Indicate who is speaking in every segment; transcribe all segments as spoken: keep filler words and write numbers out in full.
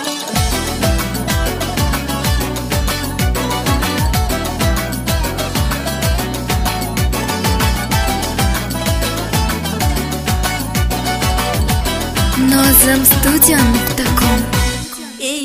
Speaker 1: nozim studio nuqta com.
Speaker 2: Ey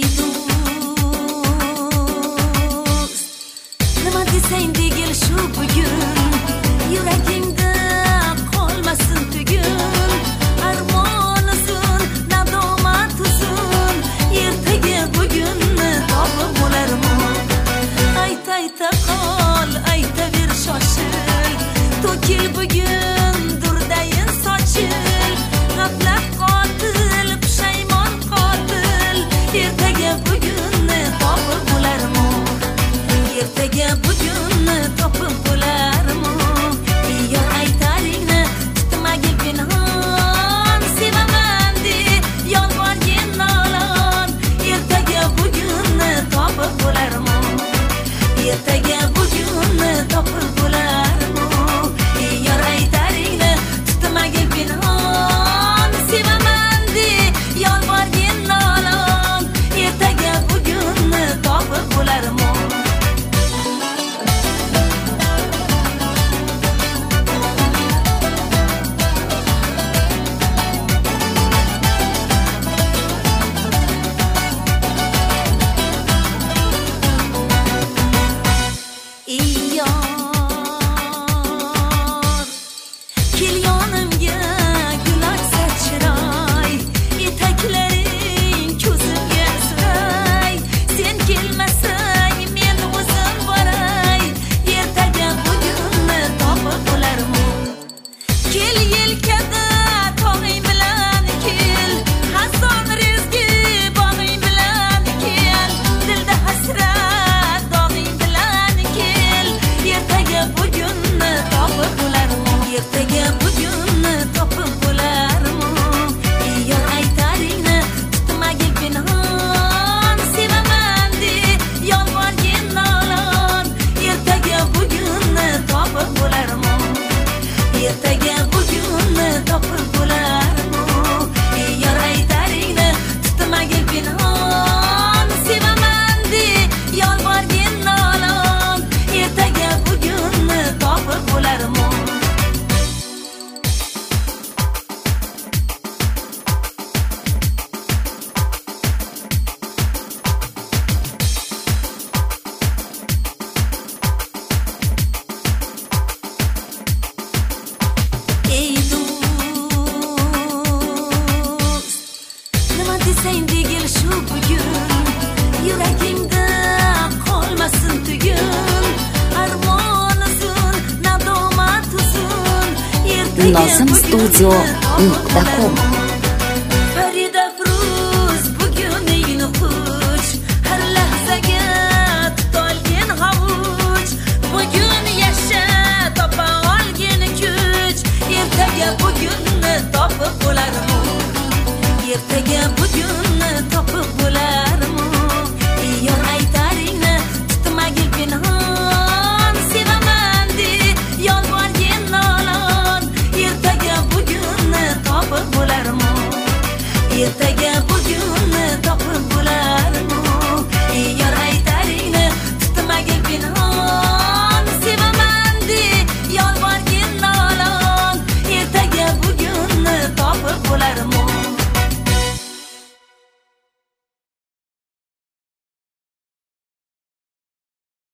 Speaker 2: do'st, nima desang degil shu bugun, yuragingda qolmasin tugun. Armon uzun, nadomat uzun, ertaga bugunni topib bo'larmi? Ayt ayta qol, aytaver shoshil, to'kil bugun durdayin sochil. G'aflat qotil, pushaymon qotil, ertaga bugunni topib bo'larmi? Ertaga bugunni topib bo'larmi? Yor aytaringni tutmagil pinhon, sevaman de yolvorgin nolon. Ertaga bugunni topib bo'larmi? Ertaga bugunni topib bo'larmi? Yor aytaringni tutmagil pinhon, sevaman de yolvorgin nolon. Ertaga bugunni topib bo'larmi?
Speaker 1: nozim studio nuqta com.
Speaker 2: Farida Fruz buguning xush, har lahzaga tutolgin havuch. Bugun yasha, topa olgin kuch, ertaga bugunni topib bo'larmi? Ertaga bugunni topib bo'larmi? Yor aytaringni tutmagil pinhon, sevaman de yolvorgin nolon. Ertaga bugunni topib bo'larmi? Ertaga